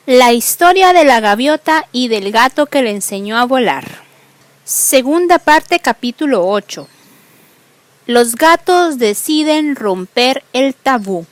La historia de la gaviota y del gato que le enseñó a volar. Segunda parte, capítulo 8. Los gatos deciden romper el tabú.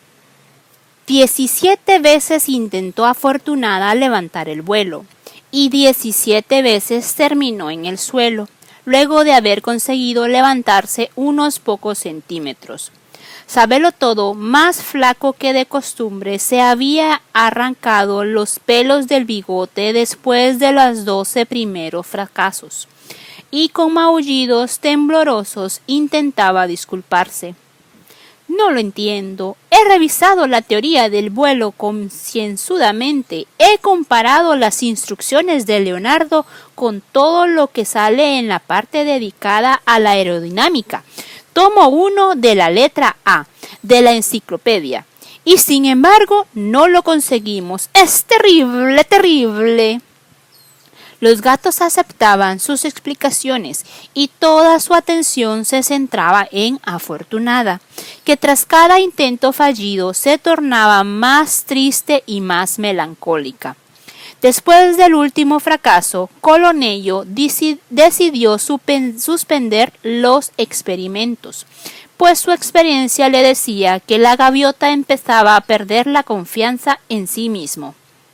17 veces intentó Afortunada levantar el vuelo y 17 veces terminó en el suelo, luego de haber conseguido levantarse unos pocos centímetros. Sabelotodo, más flaco que de costumbre, se había arrancado los pelos del bigote después de los 12 primeros fracasos, y con maullidos temblorosos intentaba disculparse. No lo entiendo. He revisado la teoría del vuelo concienzudamente. He comparado las instrucciones de Leonardo con todo lo que sale en la parte dedicada a la aerodinámica. Tomo 1 de la letra A de la enciclopedia. Y sin embargo, no lo conseguimos. Es terrible, terrible. Los gatos aceptaban sus explicaciones y toda su atención se centraba en Afortunada, que tras cada intento fallido se tornaba más triste y más melancólica. Después del último fracaso, Colonello decidió suspender los experimentos, pues su experiencia le decía que la gaviota empezaba a perder la confianza en sí mismo.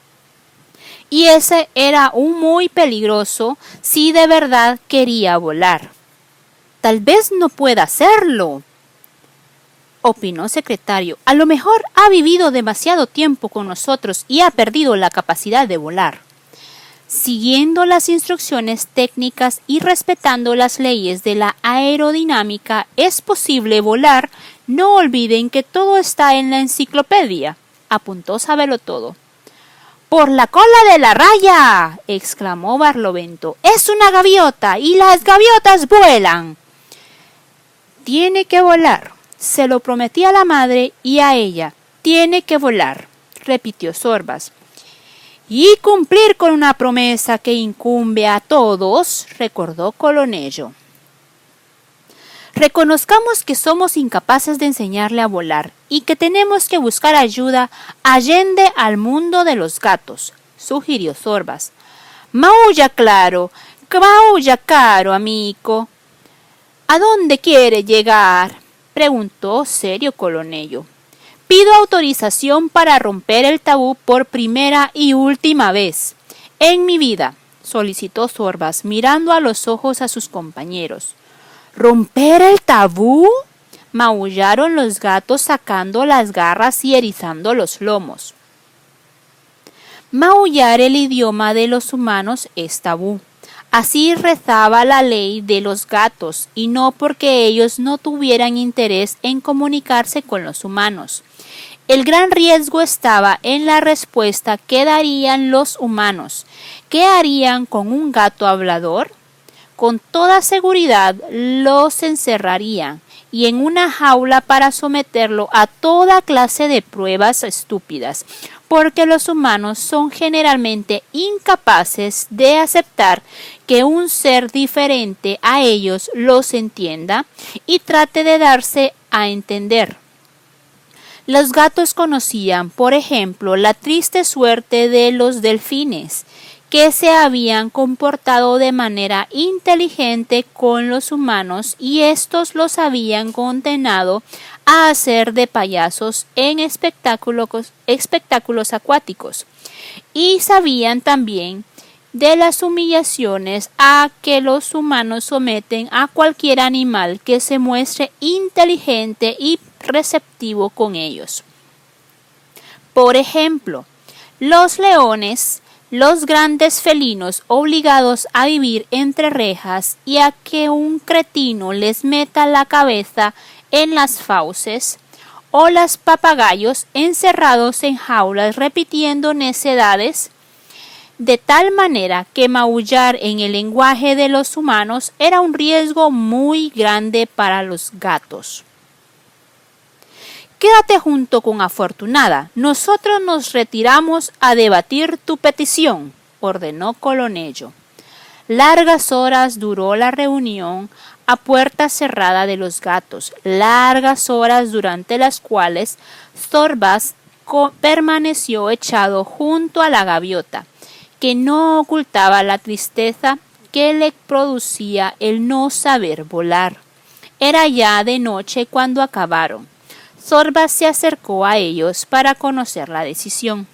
Y ese era muy peligroso si de verdad quería volar. Tal vez no pueda hacerlo, opinó Secretario. A lo mejor ha vivido demasiado tiempo con nosotros y ha perdido la capacidad de volar. Siguiendo las instrucciones técnicas y respetando las leyes de la aerodinámica, es posible volar. No olviden que todo está en la enciclopedia, apuntó Sabelotodo. ¡Por la cola de la raya!, exclamó Barlovento. ¡Es una gaviota y las gaviotas vuelan! Tiene que volar. Se lo prometí a la madre y a ella. Tiene que volar, repitió Zorbas. Y cumplir con una promesa que incumbe a todos, recordó Colonello. Reconozcamos que somos incapaces de enseñarle a volar y que tenemos que buscar ayuda allende al mundo de los gatos, sugirió Zorbas. Maulla claro, amigo. ¿A dónde quiere llegar?, preguntó serio Colonello. Pido autorización para romper el tabú por primera y última vez en mi vida, solicitó Zorbas, mirando a los ojos a sus compañeros. ¿Romper el tabú?, maullaron los gatos sacando las garras y erizando los lomos. Maullar el idioma de los humanos es tabú. Así rezaba la ley de los gatos, y no porque ellos no tuvieran interés en comunicarse con los humanos. El gran riesgo estaba en la respuesta que darían los humanos. ¿Qué harían con un gato hablador? Con toda seguridad los encerrarían y en una jaula para someterlo a toda clase de pruebas estúpidas, porque los humanos son generalmente incapaces de aceptar que un ser diferente a ellos los entienda y trate de darse a entender. Los gatos conocían, por ejemplo, la triste suerte de los delfines, que se habían comportado de manera inteligente con los humanos y estos los habían condenado a hacer de payasos en espectáculos acuáticos. Y sabían también de las humillaciones a que los humanos someten a cualquier animal que se muestre inteligente y receptivo con ellos. Por ejemplo, los leones, los grandes felinos obligados a vivir entre rejas y a que un cretino les meta la cabeza en las fauces, o los papagayos encerrados en jaulas repitiendo necedades, de tal manera que maullar en el lenguaje de los humanos era un riesgo muy grande para los gatos. Quédate junto con Afortunada. Nosotros nos retiramos a debatir tu petición, ordenó Colonello. Largas horas duró la reunión a puerta cerrada de los gatos, largas horas durante las cuales Zorbas permaneció echado junto a la gaviota, que no ocultaba la tristeza que le producía el no saber volar. Era ya de noche cuando acabaron. Zorba se acercó a ellos para conocer la decisión.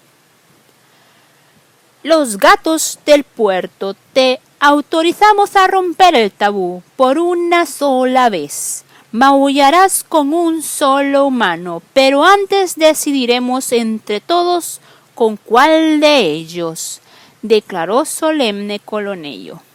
Los gatos del puerto te autorizamos a romper el tabú por una sola vez. Maullarás con un solo humano, pero antes decidiremos entre todos con cuál de ellos, declaró solemne Colonello.